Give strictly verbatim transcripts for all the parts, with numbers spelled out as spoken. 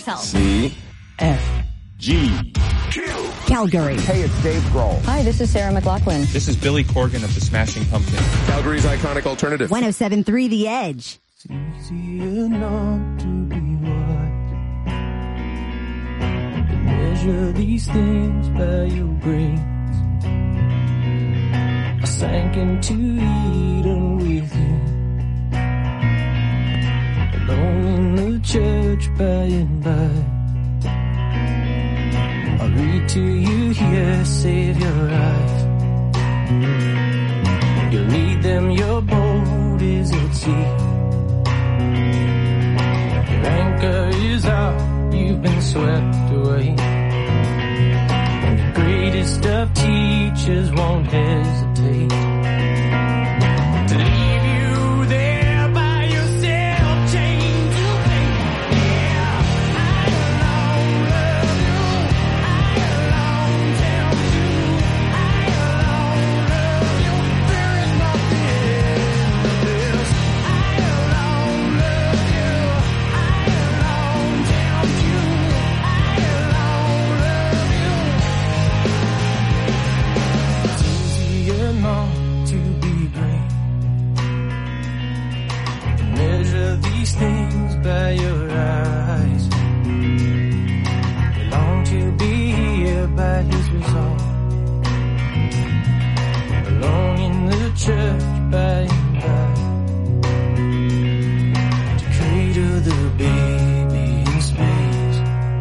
yourself. C. F. G. Q. Calgary. Hey, it's Dave Grohl. Hi, this is Sarah McLachlan. This is Billy Corgan of the Smashing Pumpkins. Calgary's iconic alternative. one oh seven point three The Edge. It's easier not to be watched. Measure these things by your grace. I sank into Eden with you, alone in the church by and by. I read to you here, save your eyes. You'll need them, your boat is at sea. Your anchor is out, you've been swept away. And the greatest of teachers won't hesitate to leave you there by yourself, chained to fate. Yeah, I alone love you. I alone tell you. I alone love you. There is nothing in this. I alone love you. I alone tell you. I alone love you. It's easier not to be great. Measure these things by your eyes. We long to be here by his resolve. Alone in the church by and by. To cradle the baby in space.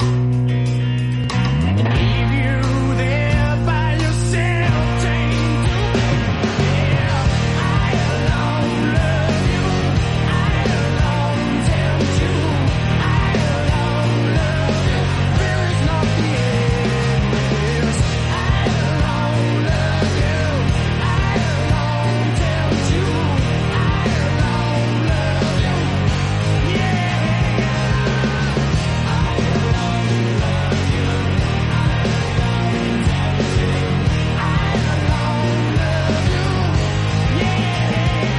And leave you there by yourself, chained to fate. Yeah, I alone love you. I alone tell you. I alone love you. There is nothing in this. I alone love you. I alone tell you. I alone love you. Yeah. I alone love you. I alone tell you. I alone love you. Yeah.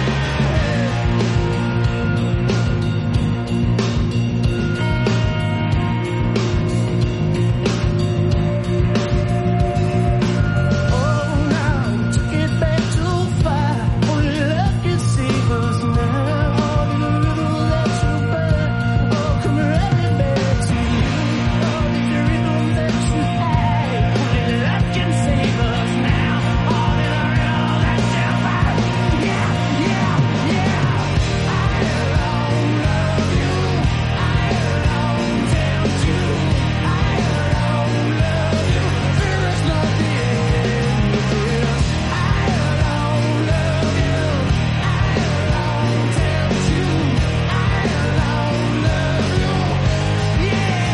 Oh, now took it back too far. Only love can save us now. All the little that you burn, oh, come running back to you. All the rhythm that you had, only love can save us now. All the rhythm that you burn, yeah, yeah, yeah. I alone love you. I alone tell you. I alone love you. There is nothing in this. I alone love you. I alone tell you. I alone love you.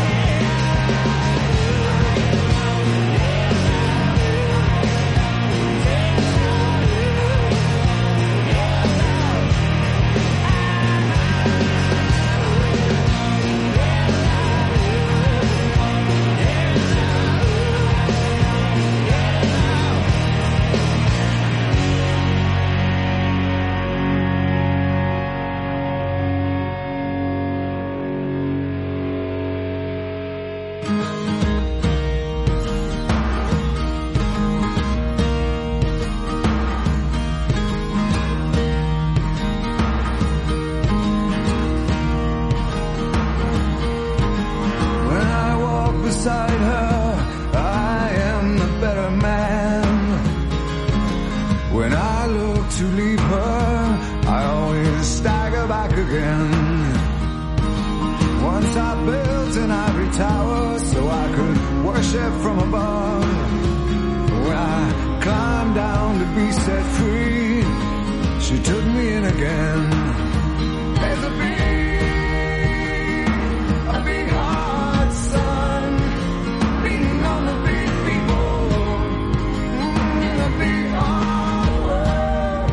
When I walk beside her, I am the better man. When I look to leave her, I always stagger back again. Once I built an ivory tower so I could worship from above. When I climbed down to be set free, she took me in again. There's a beat, a big heart, son, beating on the big people, mm, a big hard world.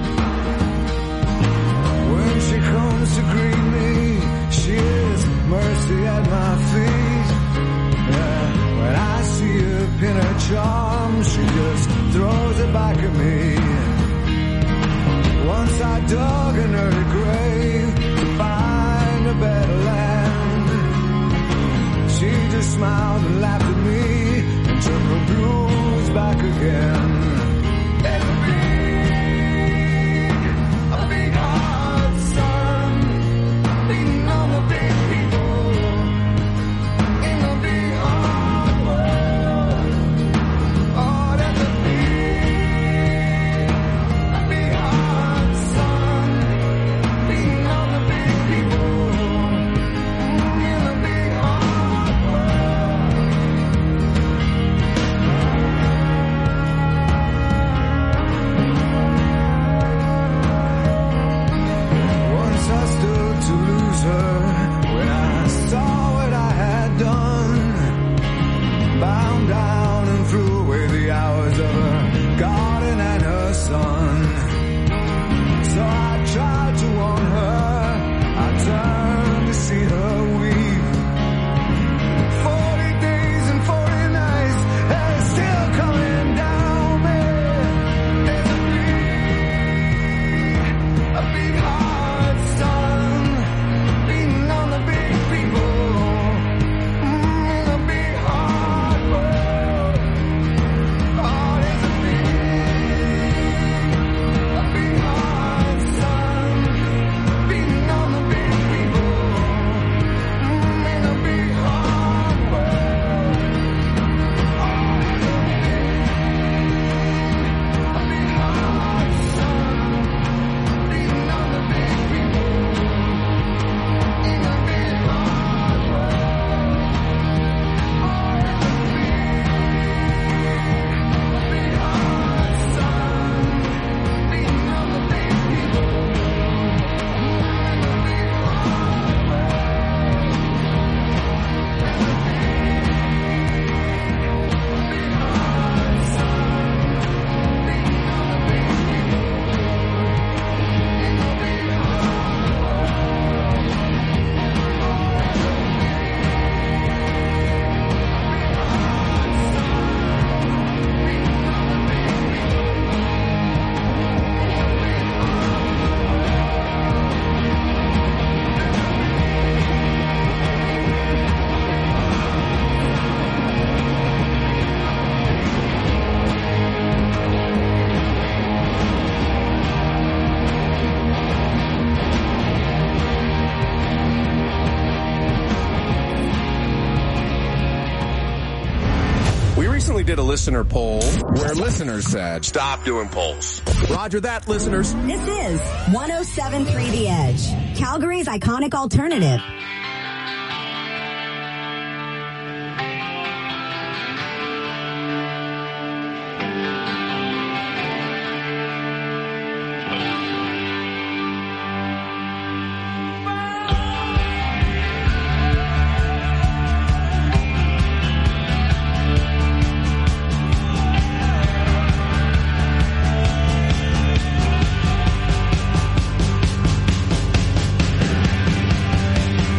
When she comes to greet me, she is mercy at my feet. Yeah, when I see her pin her charm, she just throws it back at me. Once I dug an early smiled and laughed at me and turned the blues back again. There's a big, a big hard sun beating on the big people in the big hard world. Oh, there's a big, a big hard sun beating on the big people in the big hard world. Once I stood to lose her when I saw what I had done. Bound down and threw away the hours of her garden and her son. So I tried to warn her, I turned to see her weep. Forty days and forty nights, and it's still coming down, man. There's a big, a big hard sun beating on the big people mm, in a big hard world. Oh, there's a big, a big hard sun beating on the big people mm, in a big hard world. Oh, there's a big, a big hard sun beating on the big people in a big hard world. Oh, there's a big, a big hard sun beating on the big people in a big We recently did a listener poll where listeners said, stop doing polls. Roger that, listeners. This is one oh seven point three The Edge, Calgary's iconic alternative. There's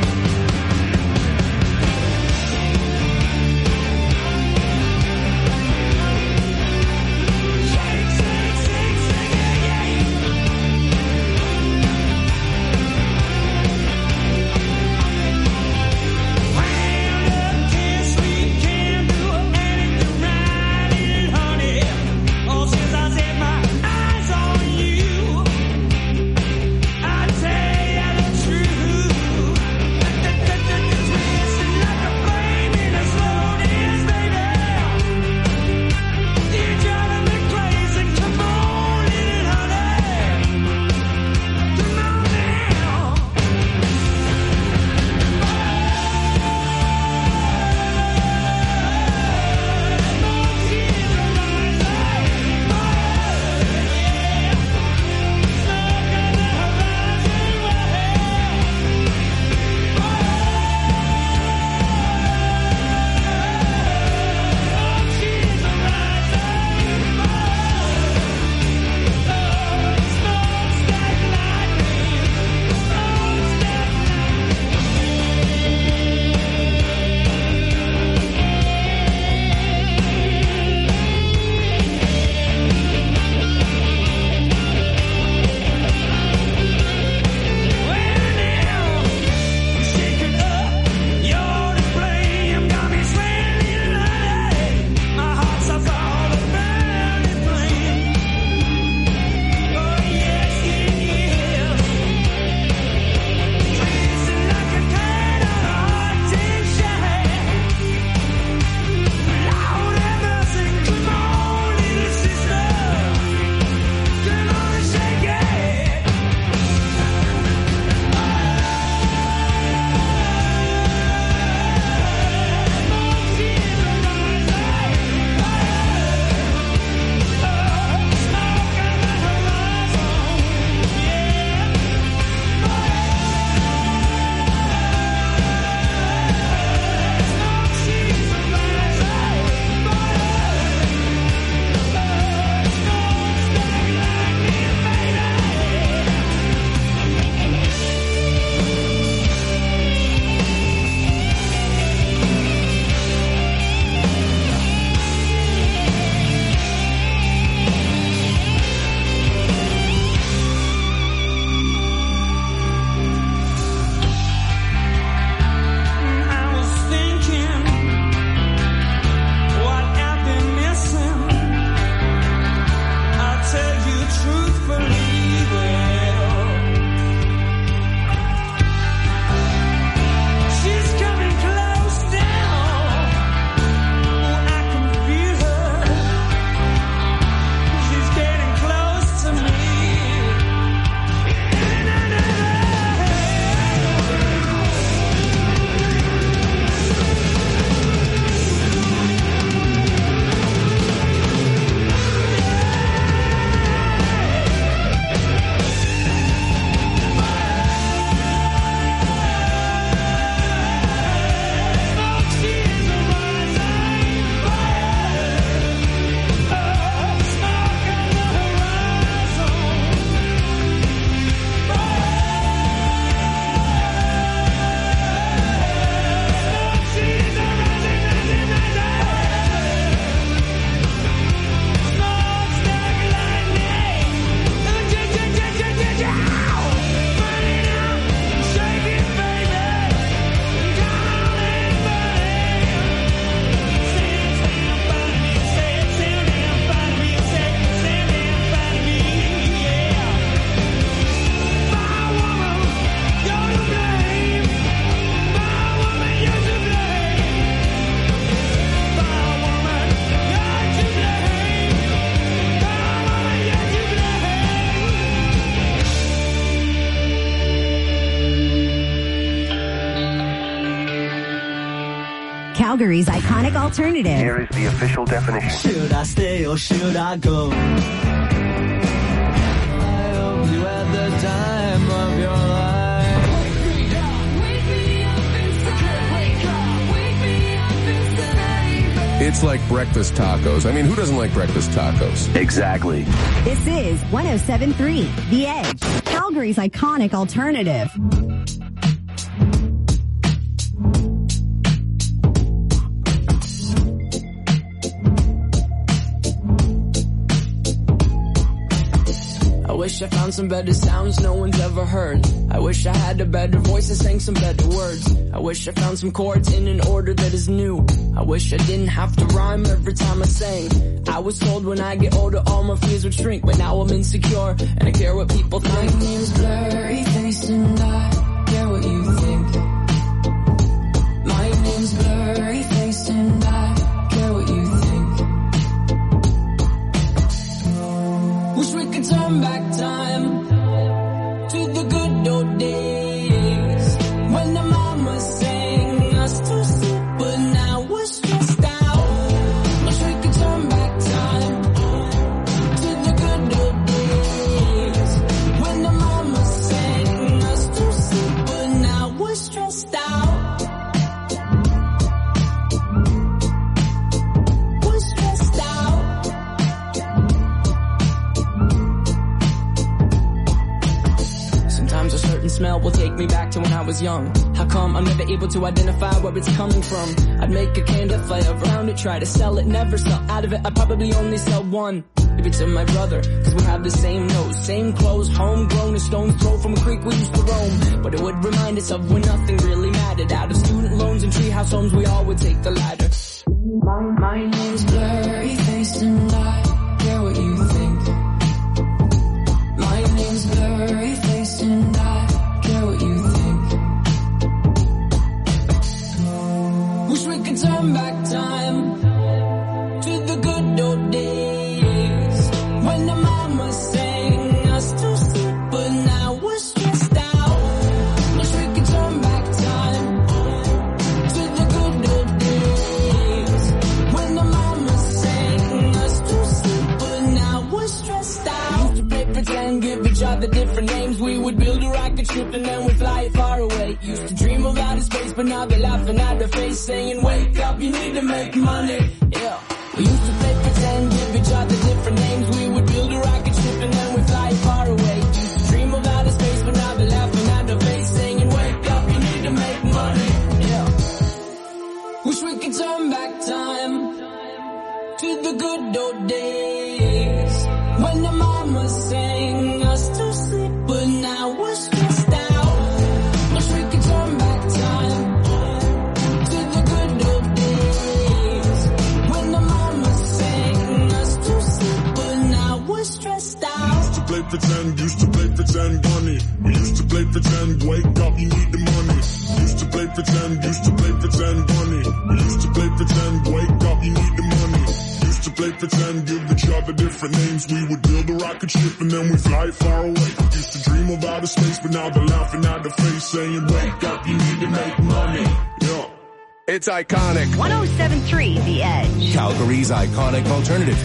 Calgary's iconic alternative. Here is the official definition. Should I stay or should I go? I hope you had the time of your life. It's like breakfast tacos. I mean, who doesn't like breakfast tacos? Exactly. This is one oh seven point three The Edge, Calgary's iconic alternative. I wish I found some better sounds no one's ever heard. I wish I had a better voice and sang some better words. I wish I found some chords in an order that is new. I wish I didn't have to rhyme every time I sang. I was told when I get older all my fears would shrink, but now I'm insecure and I care what people think. My name's blurry faced and I care what you think. My name's blurry faced and I care what you think. Wish we could turn back time to the good old days when the mama sang us to sleep, but now we're stressed out. Wish we could turn back time to the good old days when the mama sang us to sleep, but now we're stressed out. We're stressed out. Sometimes a certain smell will take me back to when I was young. How come I'm never able to identify where it's coming from? I'd make a candle flare around it, try to sell it, never sell out of it. I'd probably only sell one. Maybe to my brother, cause we have the same nose, same clothes, homegrown, a stone's throw from a creek we used to roam. But it would remind us of when nothing really mattered. Out of student loans and treehouse homes, we all would take the ladder. My, my name's blurry faced and I care what you think. My name's blurry faced and I care what you think. Wish we could turn back time to the good old days when the mama sang us to sleep, but now we're stressed out. Wish we could turn back time to the good old days when the mama sang us to sleep, but now we're stressed out. Used to play pretend, give each other different names. We would build a rocket ship and then we'd fly far away. Used to dream of outer space, but now they're laughing at the face, saying, wake up, you need to make money. Yeah. We used to play pretend, give each other different names. We would build a rocket ship and then we'd fly far away. Used to dream of outer space, but now they're laughing at the face, saying, wake up, you need to make money. Yeah. Wish we could turn back time to the good old days when the mama sang us to sleep, but now we're stressed out. Wish we could turn back time to the good old days when the mama sang us to sleep, but now we're stressed out. Used to play pretend, used to play pretend, bunny. We used to play pretend, wake up, you need the money. Used to play pretend, used to play pretend, bunny. We used to play pretend, wake up, you need the money. Used to play pretend, give each other different names. We would build a rocket ship and then we fly far away. Used to dream of outer space, but now they're laughing at the face, saying, wake up, you need to make money. Yeah. It's iconic. one oh seven point three The Edge. Calgary's iconic alternative.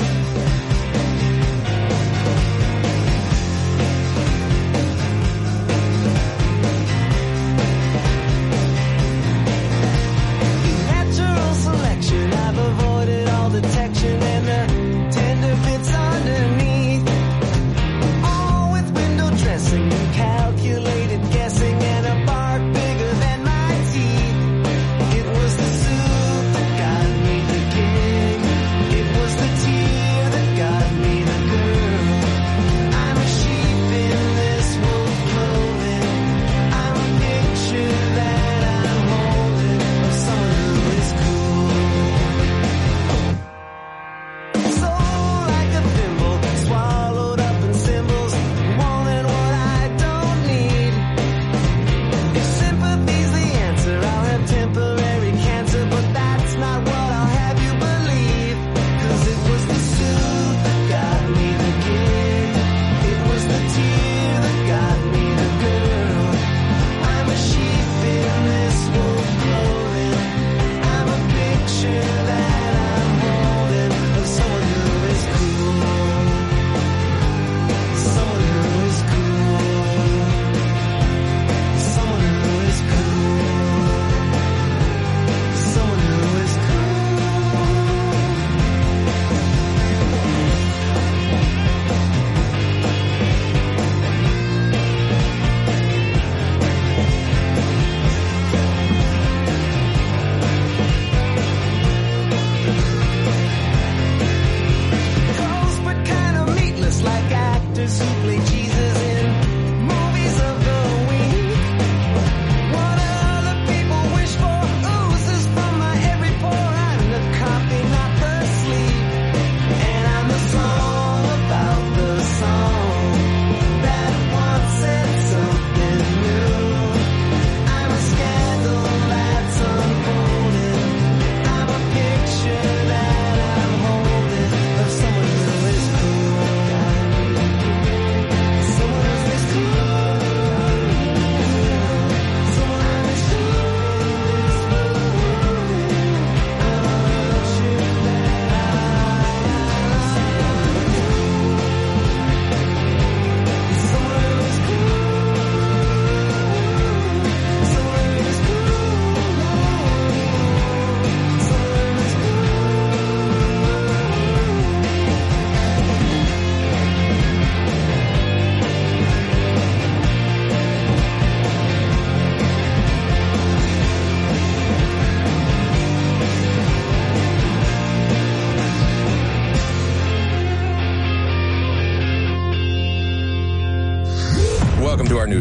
Natural selection, I've avoided all detection and the tender bits underneath. All with window dressing and calculated guessing and a bark bigger than my teeth. It was the soup that got me the king. It was the tea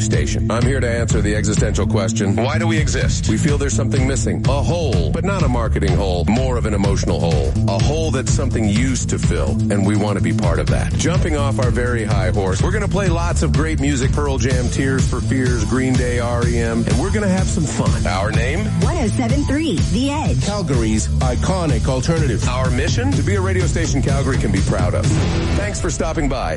station. I'm here to answer the existential question, why do we exist? We feel there's something missing. A hole, but not a marketing hole, more of an emotional hole. A hole that something used to fill, and we want to be part of that. Jumping off our very high horse, we're going to play lots of great music, Pearl Jam, Tears for Fears, Green Day, R E M, and we're going to have some fun. Our name? one oh seven point three The Edge. Calgary's iconic alternative. Our mission? To be a radio station Calgary can be proud of. Thanks for stopping by.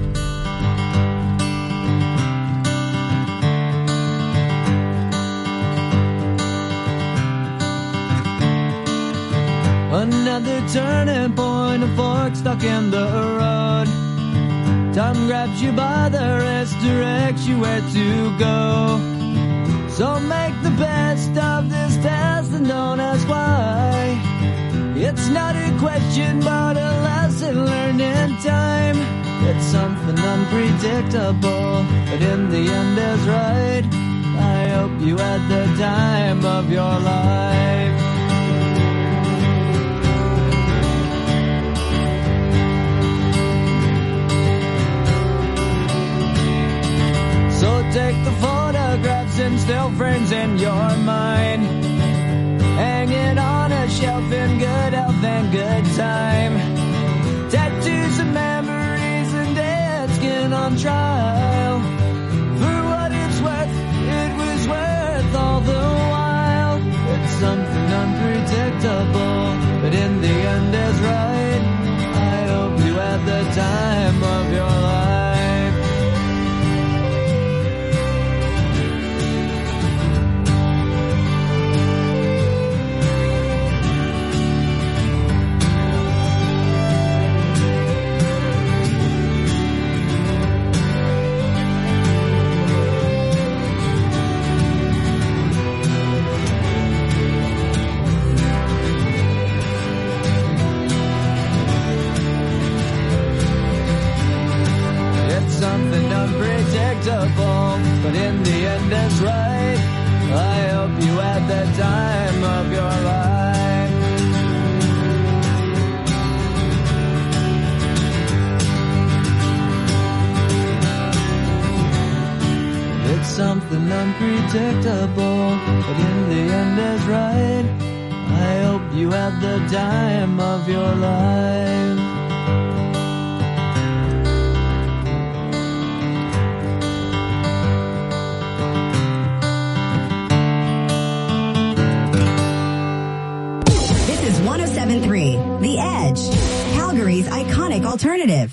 Another turning point, a fork stuck in the road. Time grabs you by the wrist, directs you where to go. So make the best of this test and don't ask why. It's not a question but a lesson learned in time. It's something unpredictable, but in the end is right. I hope you had the time of your life. So take the photographs and still frames in your mind, hanging on a shelf in good health and good time. Tattoos and memories and dead skin on trial. For what it's worth, it was worth all the while. It's something unpredictable, but in the end is right. I hope you had the time of your life. Something unpredictable, but in the end is right. I hope you had the time of your life. It's something unpredictable, but in the end is right. I hope you had the time of your life. one oh seven point three The Edge, Calgary's iconic alternative.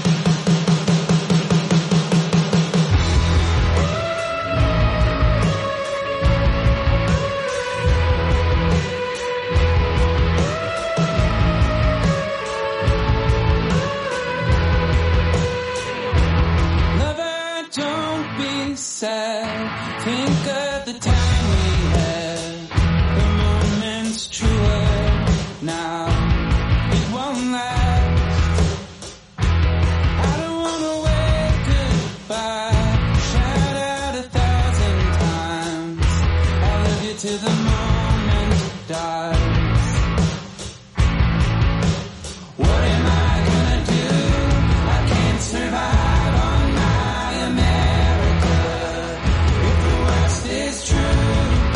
Lover, don't be sad. Think of the time we had. The moment's truer. Now, it won't last. I don't wanna wave goodbye, shout out a thousand times. I love you till the moment dies. What am I gonna do? I can't survive on my America. If the worst is true,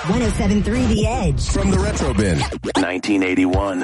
one oh seven three The Edge. From the Retro Bin. nineteen eighty-one.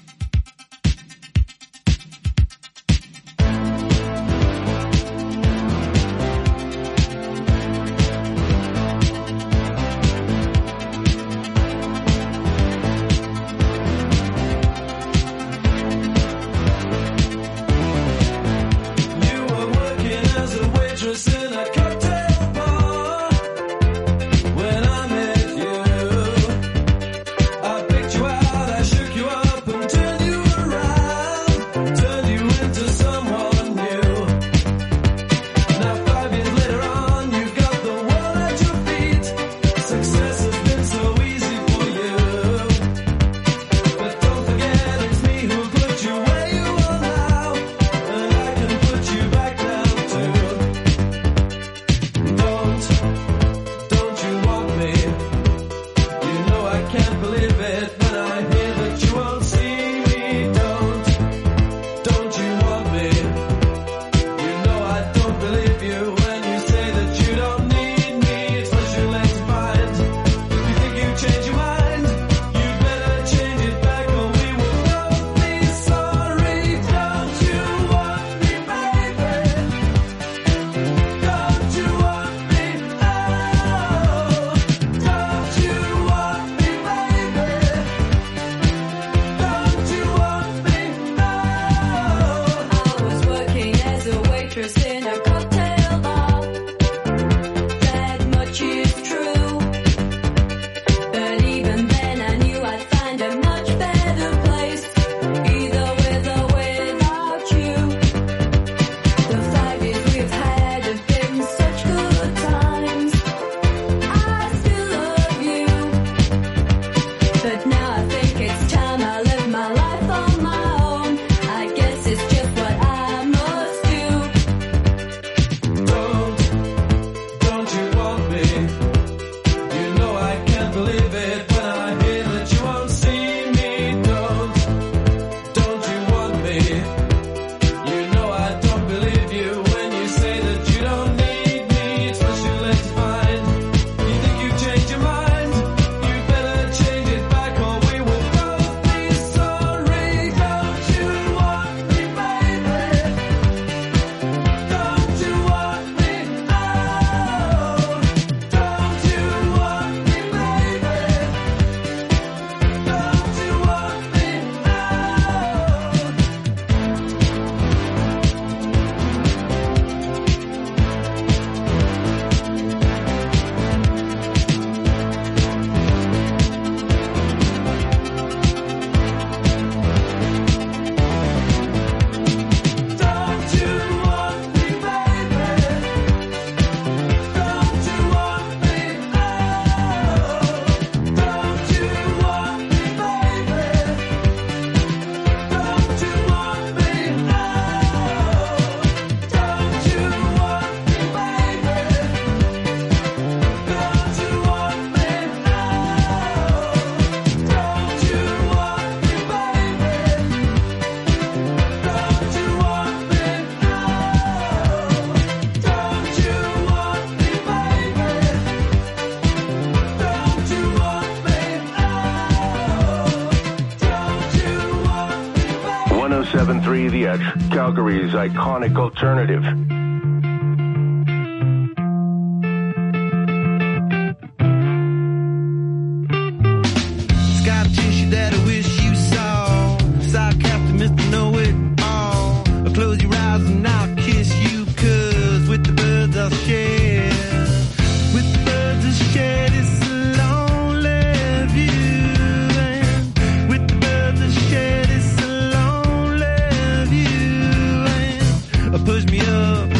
one oh seven three The Edge, Calgary's iconic alternative. Scar tissue that I wish you saw. Sarcastic Mister Know-It-All. Close your eyes and I'll kiss you, cause with the birds I'll share. With the birds I'll share this lonely view. And with the birds I'll share this lonely view. And push me up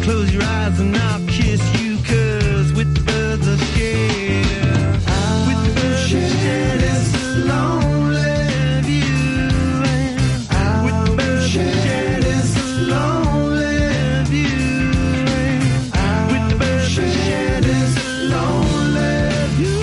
Close your eyes and I'll kiss you, 'cause with the birds I'll share. With the birds I'll share this lonely view. With the birds I'll share this lonely view. With the birds I'll share this lonely view.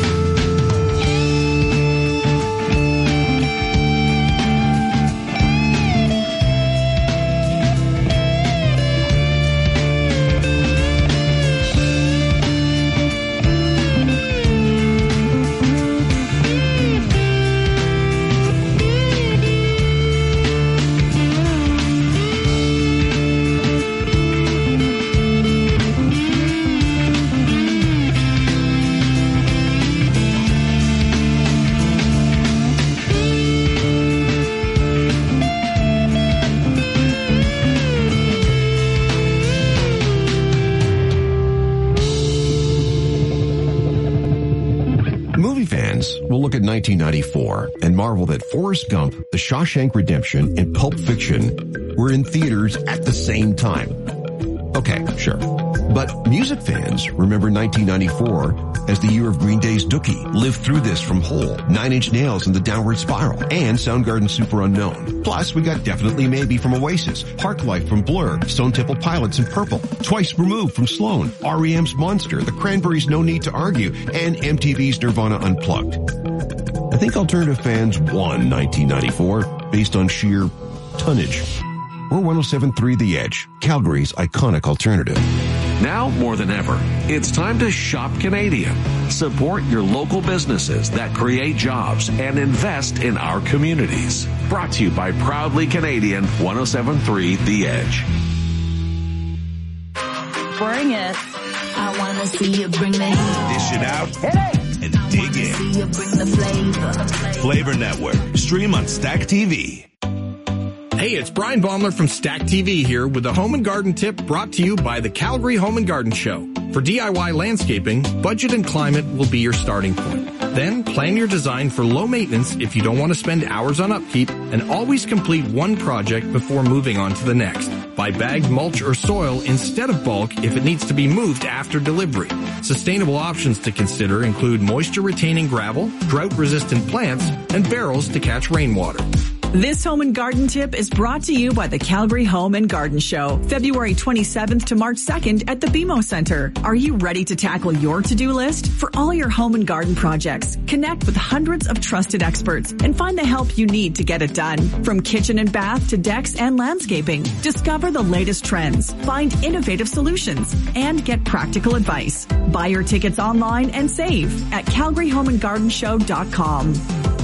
Movie fans will look at nineteen ninety-four and marvel that Forrest Gump, The Shawshank Redemption, and Pulp Fiction were in theaters at the same time. Okay, sure. But music fans remember nineteen ninety-four as the year of Green Day's Dookie, Live Through This from Hole, Nine Inch Nails and the Downward Spiral, and Soundgarden's Super Unknown. Plus, we got Definitely Maybe from Oasis, Parklife from Blur, Stone Temple Pilots and Purple, Twice Removed from Sloan, R E M's Monster, The Cranberries' No Need to Argue, and M T V's Nirvana Unplugged. I think alternative fans won nineteen ninety-four based on sheer tonnage. We're one oh seven point three The Edge, Calgary's iconic alternative. Now more than ever, it's time to shop Canadian. Support your local businesses that create jobs and invest in our communities. Brought to you by Proudly Canadian, one oh seven point three The Edge. Bring it. I want to see you bring the heat. Dish it out and dig in. See you bring the flavor. Flavor Network. Stream on Stack T V. Hey, it's Brian Baumler from Stack T V here with a home and garden tip brought to you by the Calgary Home and Garden Show. For D I Y landscaping, budget and climate will be your starting point. Then plan your design for low maintenance if you don't want to spend hours on upkeep, and always complete one project before moving on to the next. Buy bagged mulch or soil instead of bulk if it needs to be moved after delivery. Sustainable options to consider include moisture-retaining gravel, drought-resistant plants, and barrels to catch rainwater. This home and garden tip is brought to you by the Calgary Home and Garden Show, February twenty-seventh to March second at the B M O Center. Are you ready to tackle your to-do list? For all your home and garden projects, connect with hundreds of trusted experts and find the help you need to get it done. From kitchen and bath to decks and landscaping, discover the latest trends, find innovative solutions, and get practical advice. Buy your tickets online and save at calgary home and garden show dot com.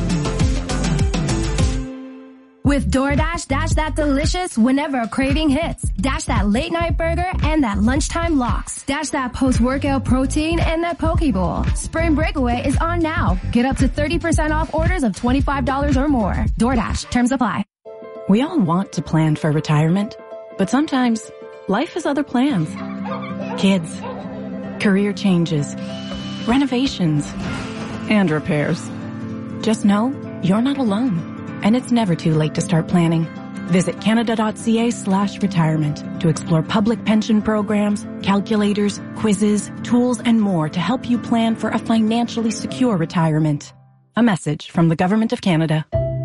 With DoorDash, dash that delicious whenever a craving hits. Dash that late night burger and that lunchtime lox. Dash that post-workout protein and that poke bowl. Spring Breakaway is on now. Get up to thirty percent off orders of twenty-five dollars or more. DoorDash, terms apply. We all want to plan for retirement, but sometimes life has other plans. Kids, career changes, renovations, and repairs. Just know you're not alone. And it's never too late to start planning. Visit canada.ca slash retirement to explore public pension programs, calculators, quizzes, tools, and more to help you plan for a financially secure retirement. A message from the Government of Canada.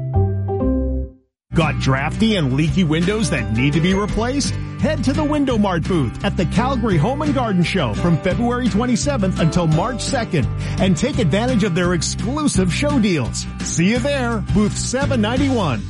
Got drafty and leaky windows that need to be replaced? Head to the Window Mart booth at the Calgary Home and Garden Show from February twenty-seventh until March second and take advantage of their exclusive show deals. See you there, booth seven ninety-one.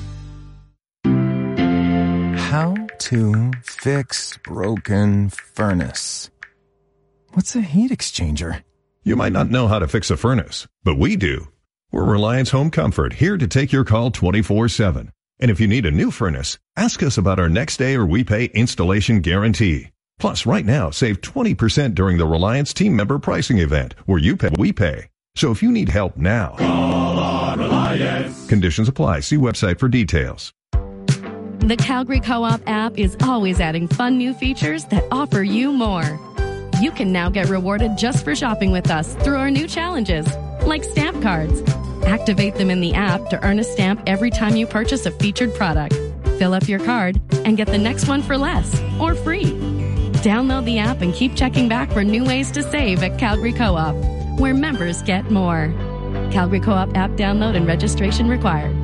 How to fix broken furnace. What's a heat exchanger? You might not know how to fix a furnace, but we do. We're Reliance Home Comfort, here to take your call twenty-four seven. And if you need a new furnace, ask us about our next day or we pay installation guarantee. Plus, right now, save twenty percent during the Reliance Team Member Pricing Event, where you pay, we pay. So if you need help now, call on Reliance. Conditions apply. See website for details. The Calgary Co-op app is always adding fun new features that offer you more. You can now get rewarded just for shopping with us through our new challenges, like stamp cards. Activate them in the app to earn a stamp every time you purchase a featured product. Fill up your card and get the next one for less or free. Download the app and keep checking back for new ways to save at Calgary Co-op, where members get more. Calgary Co-op app download and registration required.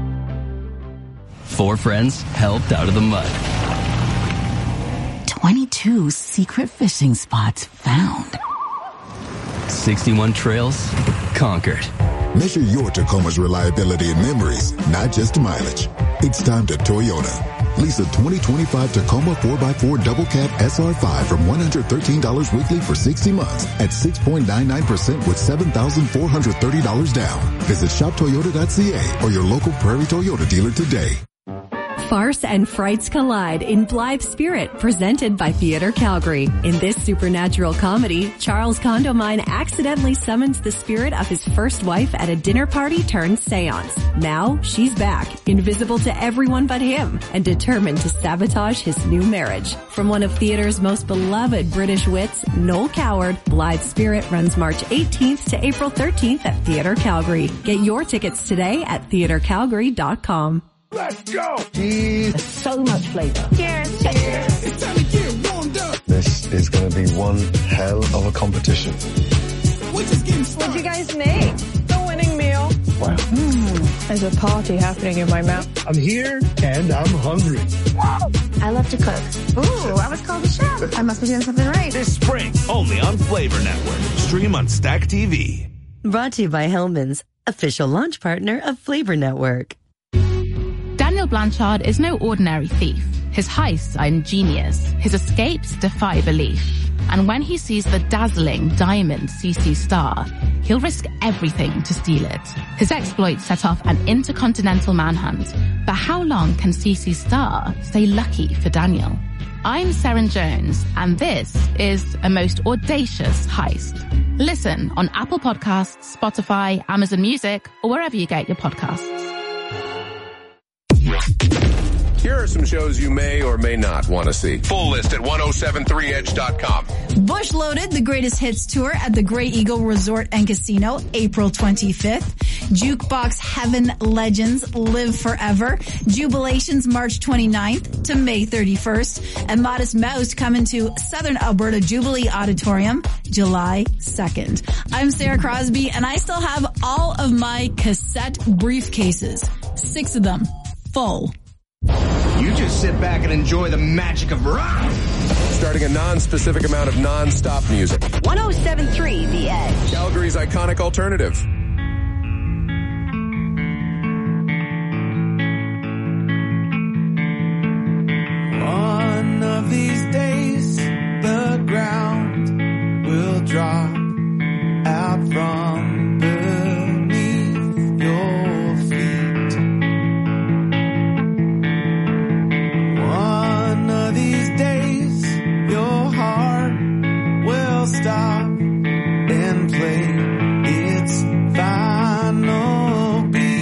Four friends helped out of the mud. twenty-two secret fishing spots found. sixty-one trails conquered. Measure your Tacoma's reliability and memories, not just mileage. It's time to Toyota. Lease a twenty twenty-five Tacoma four by four Double Cab S R five from one hundred thirteen dollars weekly for sixty months at six point nine nine percent with seven thousand four hundred thirty dollars down. Visit shop toyota dot c a or your local Prairie Toyota dealer today. Farce and frights collide in Blythe Spirit, presented by Theatre Calgary. In this supernatural comedy, Charles Condomine accidentally summons the spirit of his first wife at a dinner party turned seance. Now, she's back, invisible to everyone but him, and determined to sabotage his new marriage. From one of theatre's most beloved British wits, Noel Coward, Blythe Spirit runs March eighteenth to April thirteenth at Theatre Calgary. Get your tickets today at theatre calgary dot com. Let's go! Jeez. So much flavor. Cheers. Cheers. It's time to get warmed up. This is going to be one hell of a competition. We're just getting started. What'd you guys make? The winning meal. Wow. Mm, there's a party happening in my mouth. I'm here and I'm hungry. I love to cook. Ooh, I was called a chef. I must be doing something right. This spring, only on Flavor Network. Stream on Stack T V. Brought to you by Hellman's, official launch partner of Flavor Network. Daniel Blanchard is no ordinary thief. His heists are ingenious. His escapes defy belief. And when he sees the dazzling diamond C C Star, he'll risk everything to steal it. His exploits set off an intercontinental manhunt. But how long can C C Star stay lucky for Daniel? I'm Seren Jones, and this is a most audacious heist. Listen on Apple Podcasts, Spotify, Amazon Music, or wherever you get your podcasts. Here are some shows you may or may not want to see. Full list at ten seventy-three edge dot com. Bush Loaded, the Greatest Hits Tour at the Grey Eagle Resort and Casino, April twenty-fifth. Jukebox Heaven Legends, Live Forever. Jubilations, March twenty-ninth to May thirty-first. And Modest Mouse coming to Southern Alberta Jubilee Auditorium, July second. I'm Sarah Crosby, and I still have all of my cassette briefcases. Six of them. Full. You just sit back and enjoy the magic of rock. Starting a non-specific amount of non-stop music. ten seventy-three The Edge. Calgary's iconic alternative. One of these days, the ground will drop out from beneath your feet. One of these days, your heart will stop and play its final beat.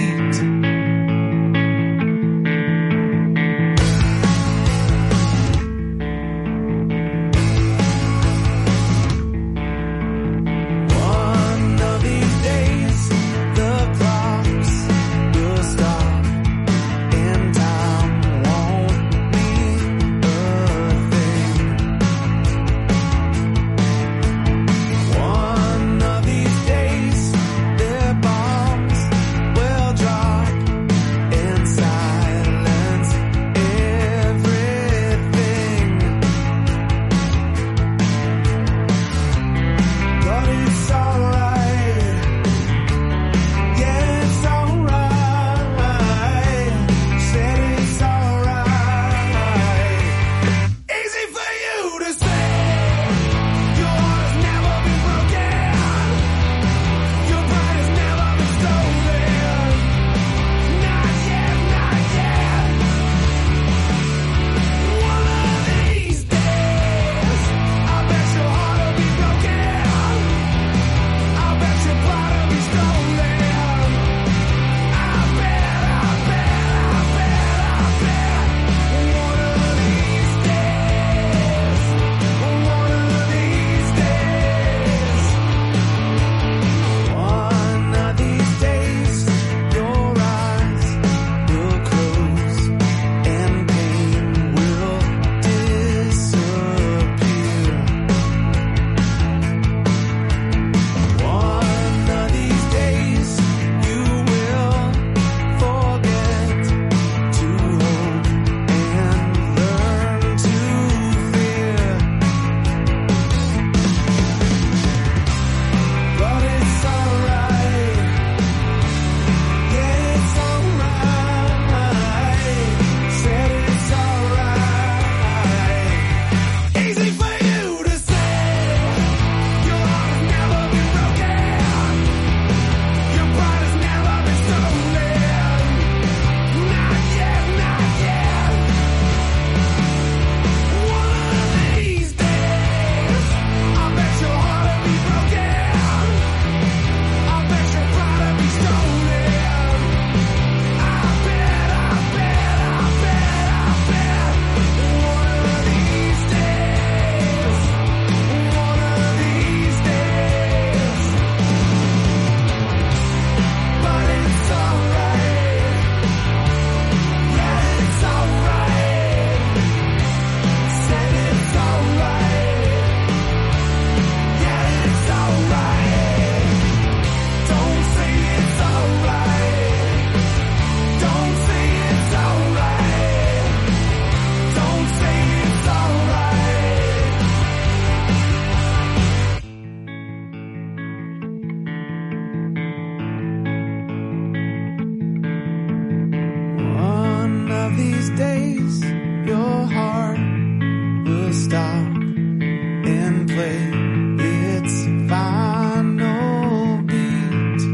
stop and play its final beat.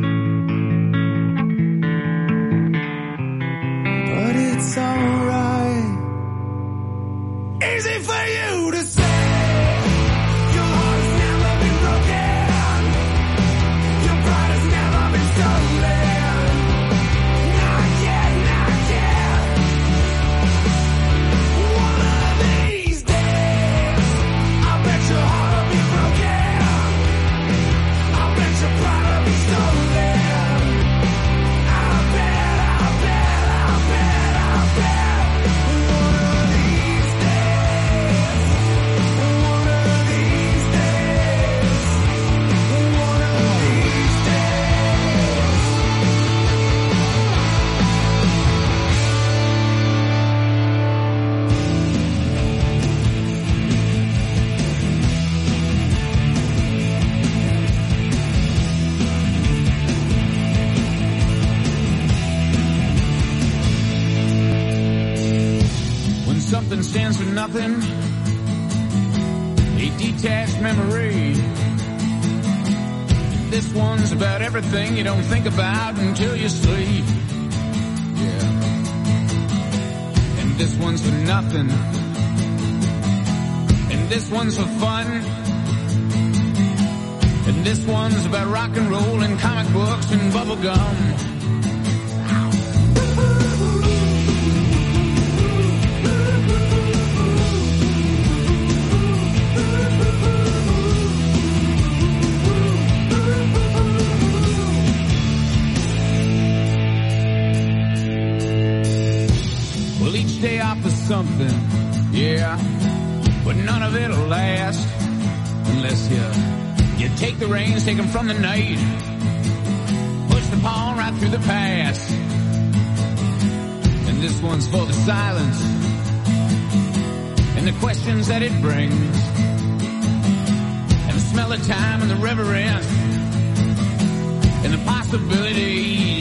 But it's alright. Easy for you to say. Your heart has never been broken. Your pride has never been stolen. Not yet, not yet. One of these days, I bet your heart will be broken. I bet your pride will be stolen. I bet, I bet, I bet, I bet. One of these days, one of these days, one of these days. When something stands for nothing, a detached memory. This one's about everything you don't think about until you sleep. Yeah. And this one's for nothing. And this one's for fun. And this one's about rock and roll and comic books and bubble gum. Well, each day offers something, yeah, but none of it'll last unless you you take the reins, take them from the night, push the pawn right through the past. And this one's for the silence and the questions that it brings, and the smell of time and the reverence and the possibilities.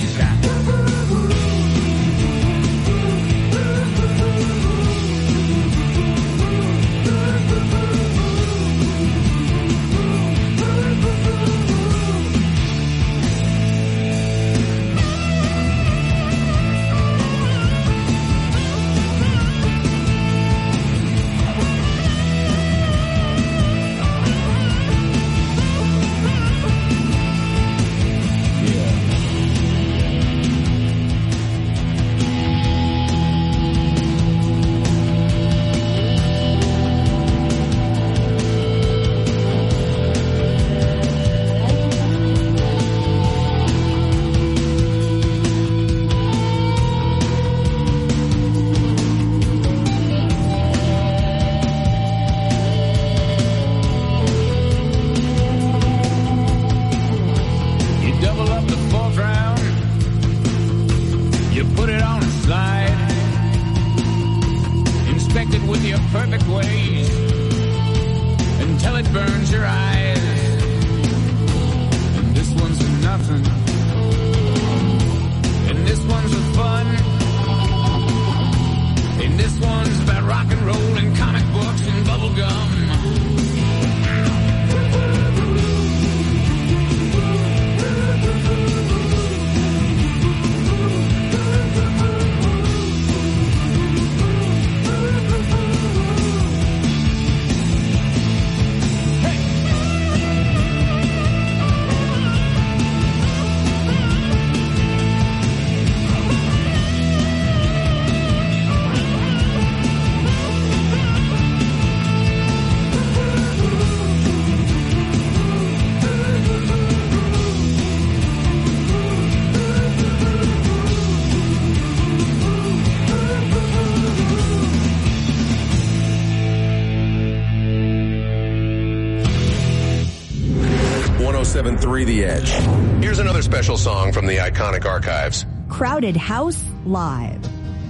one oh seven point three The Edge. Here's another special song from the iconic archives. Crowded House Live.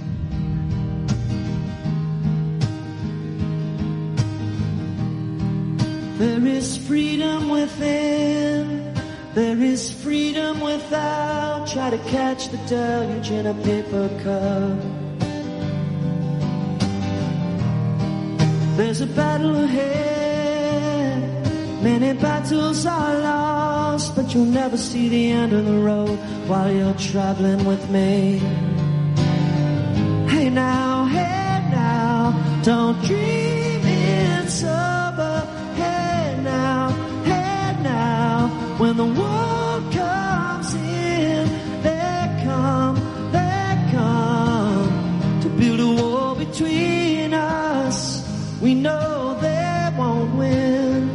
There is freedom within, there is freedom without. Try to catch the deluge in a paper cup. There's a battle ahead. Many battles are lost, but you'll never see the end of the road while you're traveling with me. Hey now, hey now, don't dream it's over. Hey now, hey now, when the world comes in, they come, they come to build a wall between us. We know they won't win.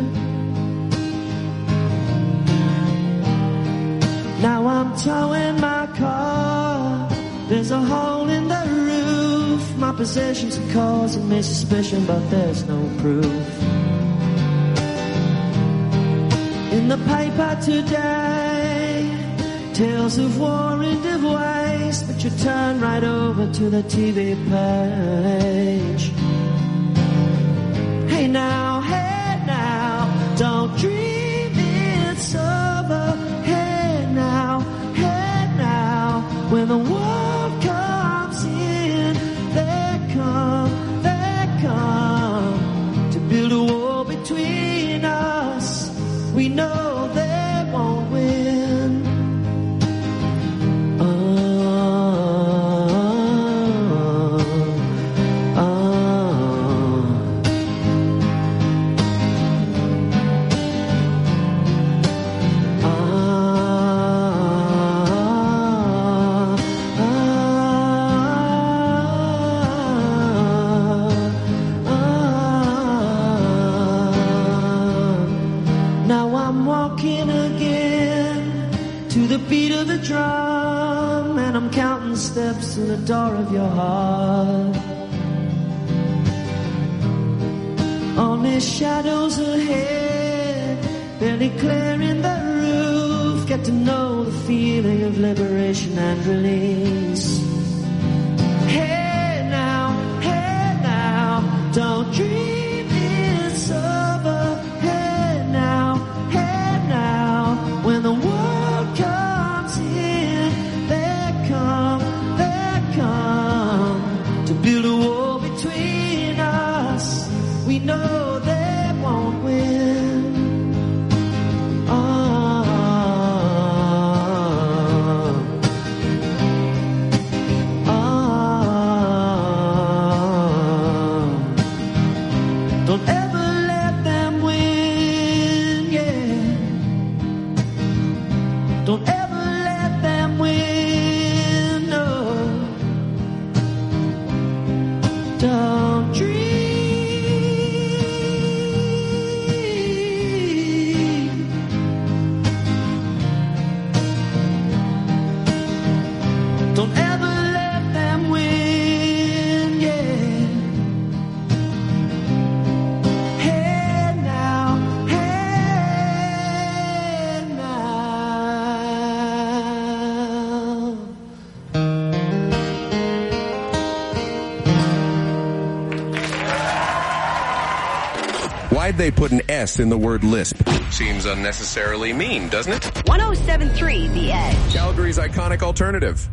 Now I'm towing my car. There's a hole in the roof. My possessions are causing me suspicion, but there's no proof. In the paper today, tales of war and of waste, but you turn right over to the T V page. Hey now, hey now, don't dream it's over. Hey now, hey now, when the world comes in, they come, they come to build a wall between us. We know they won't win. Oh, oh, oh, Now I'm walking again to the beat of the drum, and I'm counting steps to the door of your heart. Only shadows ahead, barely clearing the roof. Get to know the feeling of liberation and release. Hey now, hey now, don't dream it's over. Hey now, hey now, when the world comes in, they come, they come to build a wall between us. We know they won't win. Oh, oh, don't ever let them win, yeah. Don't ever let them win, no. Don't dream. Don't ever let them win, yeah. Hey now, hey now. Why'd they put an S in the word lisp? Seems unnecessarily mean, doesn't it? one oh seven point three The Edge. Calgary's iconic alternative.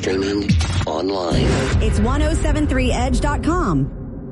streaming online. It's ten seventy-three edge dot com.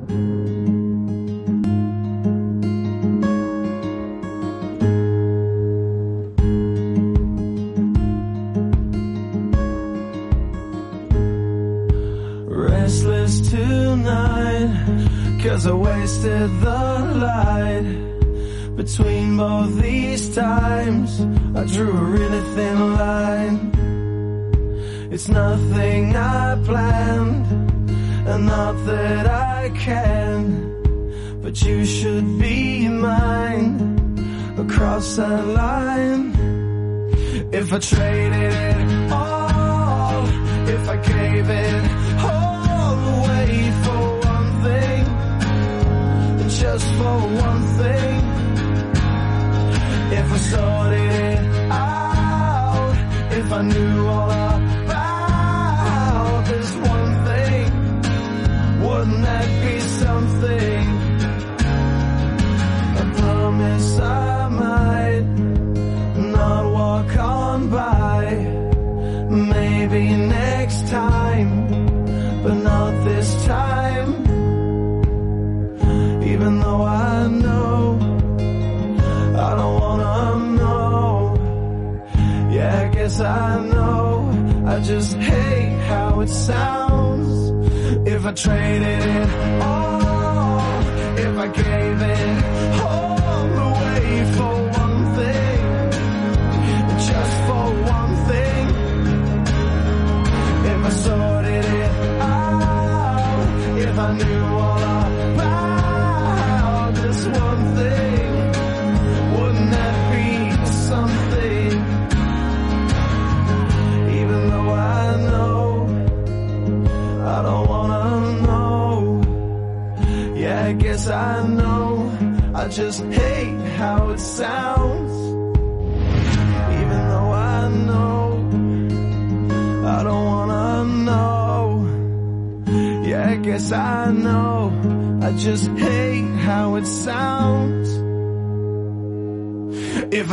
Restless tonight, 'cause I wasted the light. Between both these times, I drew a really thin line. It's nothing I planned, and not that I can, but you should be mine across that line. If I traded it all, if I gave it all away for one thing, just for one thing, if I sorted it out, if I knew all about this one thing, wouldn't that be something? I promise I might not walk on by, maybe next time, but not this time. Even though I know I don't wanna know, yeah, I guess I know, I just hate how it sounds. If I traded it all, if I gave it all away for one thing, just for one thing, if I sorted it out, if I knew all about this one thing, wouldn't that be something? Even though I know I don't wanna know, yeah, I guess I know, I just hate how it sounds. Even though I know I don't wanna know, yeah, I guess I know, I just hate how it sounds. If